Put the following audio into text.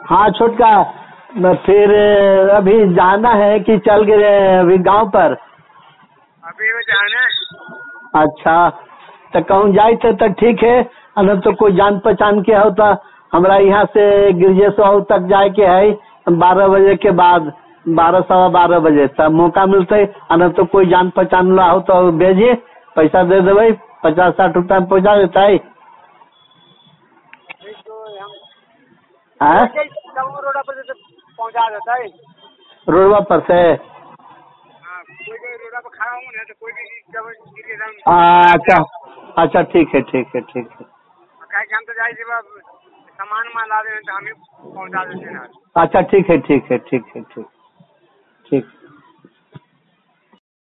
हाँ छोटका, फिर अभी जाना है कि चल गए अभी गांव पर? अभी वो जाना है। अच्छा, तो कहूँ जाए तो ठीक है, अगर तो कोई जान पहचान के हो तो हमरा यहाँ से गिरजेश्वर तक जाए के है 12 बजे के बाद, 12 सवा 12 बजे तब मौका मिलते। अगर तो कोई जान पहचान ला हो तो भेजिए, पैसा दे देवे, 50-60 रुपया में पहुँचा देता है। तो हम हाँ, रोड पर से पहुँचा देता है। रोडवा पर से? हाँ, कोई रोड पर खड़ा हूँ ना तो कोई भी अच्छा अच्छा, ठीक है ठीक है ठीक है। हम तो जाए सामान मान ला दें तो हमें पहुँचा देते हैं। अच्छा ठीक है ठीक है ठीक है ठीक ठीक।